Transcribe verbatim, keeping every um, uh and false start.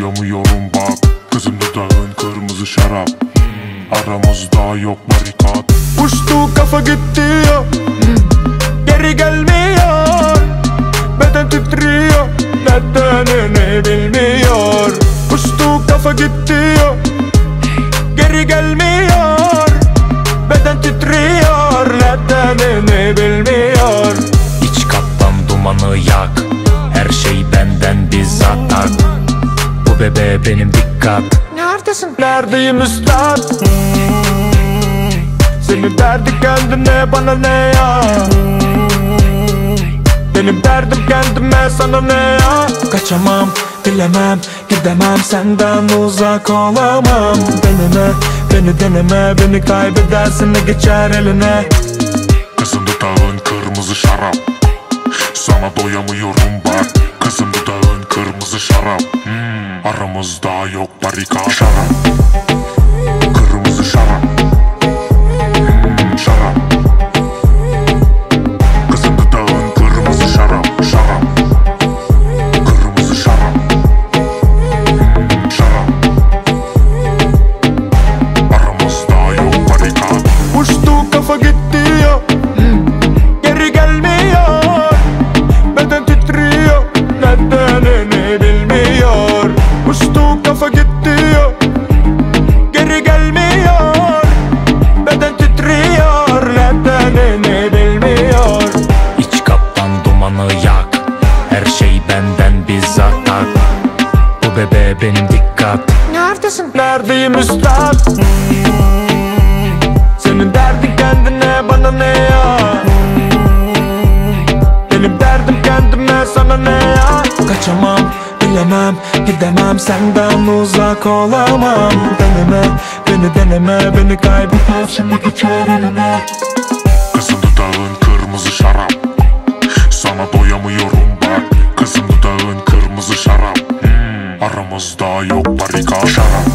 doyamıyorum bak. Kızım dudağın kırmızı şarap. Aramızda yok barikat. Uçtu kafa gitti ya, geri gelmiyor. Beden titriyor, nedenini bilmiyor. Uçtu kafa gitti ya, geri gelmiyor. Beden titriyor, nedenini bilmiyor. İç kaptan dumanı yak, her şey benden bizzat tak. Bu bebe benim dikkat. Neredesin? Neredeyim üstad? Senin derdi kendine, bana ne ya? Benim derdim kendime, sana ne ya? Kaçamam, bilemem, gidemem, senden uzak olamam. Deneme, beni deneme, beni kaybedersin, ne geçer eline? Kızım dudağın kırmızı şarap. Sana doyamıyorum bak. Kızım dudağın kırmızı şarap. hmm. Aramızda yok barikat. Şarap, kırmızı şarap. hmm. Şarap. Kızım dudağın kırmızı şarap. Şarap, kırmızı şarap. hmm. Şarap. Aramızda yok barikat. Uçtu kafa gitti ya, geri gelmiyor. Beden titriyor, nedenini bilmiyor. Uçtu kafa gitti ya, geri gelmiyor. Beden titriyor, nedenini bilmiyor. İç kaptan dumanı yak, her şey benden bizzat tak. Bu bebe benim dikkat. Neredesin? Neredeyim üstad? Senin derdin kendine, bana ne ya? Benim derdim kendime, sana ne ya? Kaçamam, bilemem, gidemem, senden uzak olamam. Deneme, beni deneme, beni kaybedersin, ne geçer eline? Kızım dudağın kırmızı şarap. Sana doyamıyorum bak. Kızım dudağın kırmızı şarap. hmm. Aramızda yok barikat. Şarap,